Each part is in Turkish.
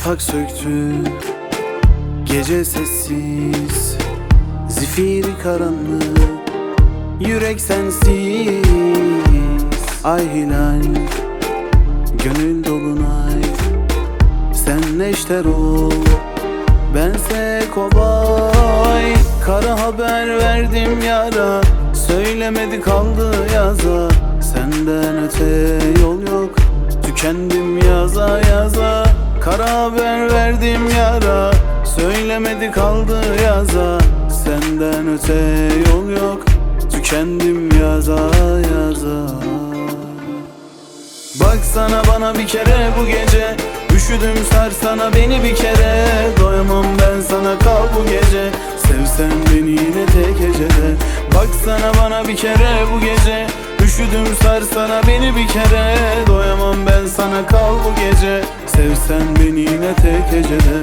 Şafak söktü, gece sessiz, zifiri karanlık, yürek sensiz. Ay hilal, gönül dolunay, sen neşter ol, bense kobay. Kara haber verdim yara, söylemedi kaldı yaza. Senden öte yol yok, tükendim yaza yaza. Kara haber verdim yara, söylemedi kaldı yaza. Senden öte yol yok, tükendim yaza yaza. Baksana bana bir kere bu gece, üşüdüm sarsana beni bir kere. Doyamam ben sana, kal bu gece, sevsen beni yine tek gecede. Baksana bana bir kere bu gece, üşüdüm sarsana beni bir kere. Doyamam ben sana, kal bu gece, sevsen beni yine tek gecede.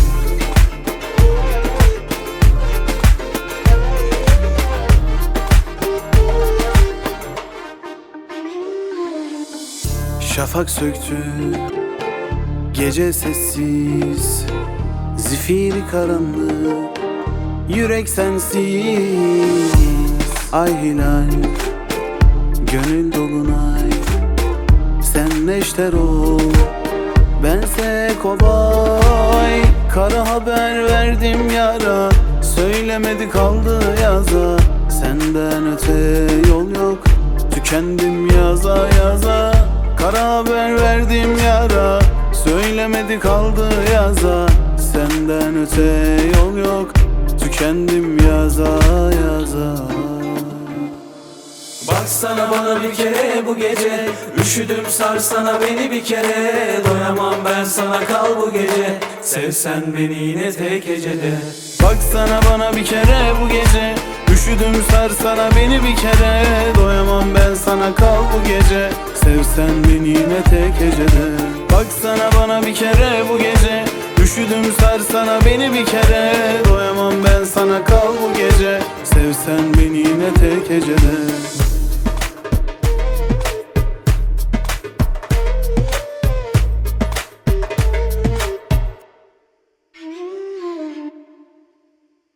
Şafak söktü, gece sessiz, zifiri karanlık, yürek sensiz. Ay hilal, gönül dolunay, sen neşter ol, bense kobay. Kara haber verdim yara, söylemedi kaldı yaza. Senden öte yol yok, tükendim yaza yaza. Kara haber verdim yara, söylemedi kaldı yaza. Senden öte yol yok, tükendim yaza yaza. Baksana bana bir kere bu gece, üşüdüm sarsana beni bir kere. Doyamam ben sana, kal bu gece, sevsen beni yine tek gecede. Baksana bana bir kere bu gece, üşüdüm sarsana beni bir kere. Doyamam ben sana, kal bu gece, sevsen beni yine tek gecede. Baksana bana bir kere bu gece, üşüdüm sarsana beni bir kere. Doyamam ben sana, kal bu gece, sevsen beni yine tek gecede.